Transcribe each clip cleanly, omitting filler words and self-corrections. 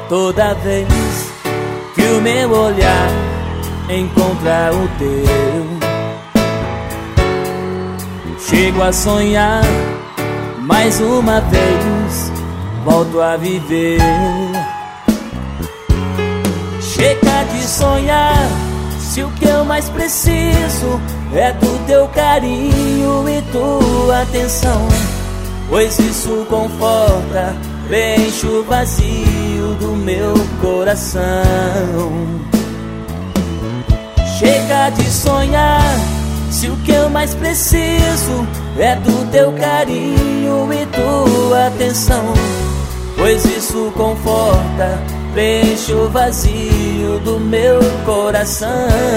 Toda vez que o meu olhar encontra o teu, chego a sonhar mais uma vez, volto a viver. Chega de sonhar, se o que eu mais preciso é do teu carinho e tua atenção, pois isso conforta, preenche o vazio do meu coração. Chega de sonhar, se o que eu mais preciso é do teu carinho e tua atenção, pois isso conforta, preenche o vazio do meu coração.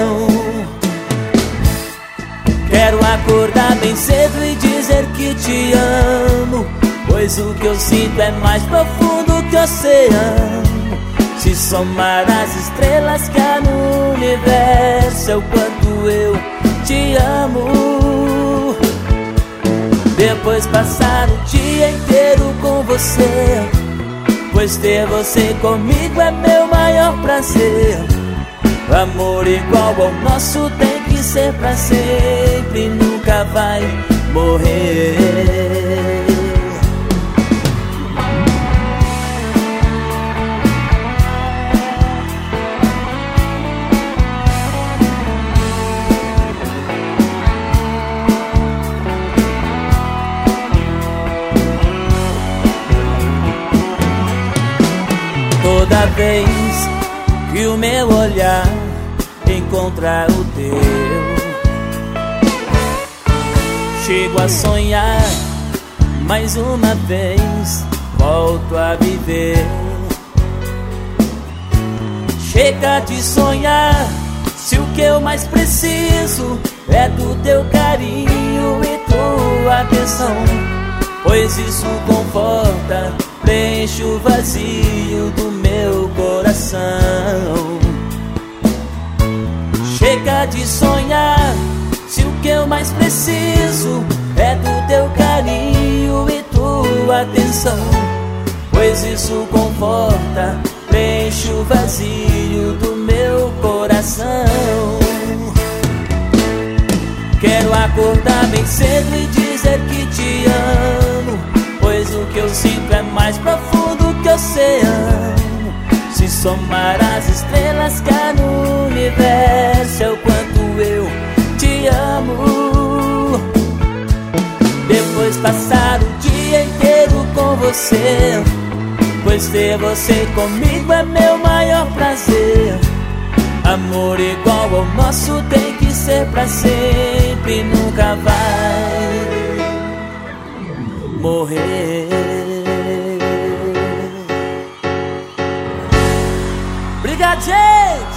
Quero acordar bem cedo e dizer que te amo, pois o que eu sinto é mais profundo que o oceano. Se somar as estrelas que há no universo, é o quanto eu te amo. Depois passar o dia inteiro com você, pois ter você comigo é meu maior prazer. Amor igual ao nosso tem que ser pra sempre, nunca vai morrer. Toda vez que o meu olhar encontrar o teu, chego a sonhar mais uma vez, volto a viver. Chega de sonhar, se o que eu mais preciso é do teu carinho e tua atenção, pois isso conforta, preenche o vazio do meu coração. Chega de sonhar, se o que eu mais preciso é do teu carinho e tua atenção, pois isso conforta, preenche o vazio do meu coração. Quero acordar bem cedo e dizer que te amo, pois o que eu sinto é mais profundo que o oceano. Se somar as estrelas que há no universo, é o quanto eu te amo. Depois passar o dia inteiro com você, pois ter você comigo é meu maior prazer. Amor igual ao nosso tem que ser pra sempre, nunca vai morrer. Obrigado, gente!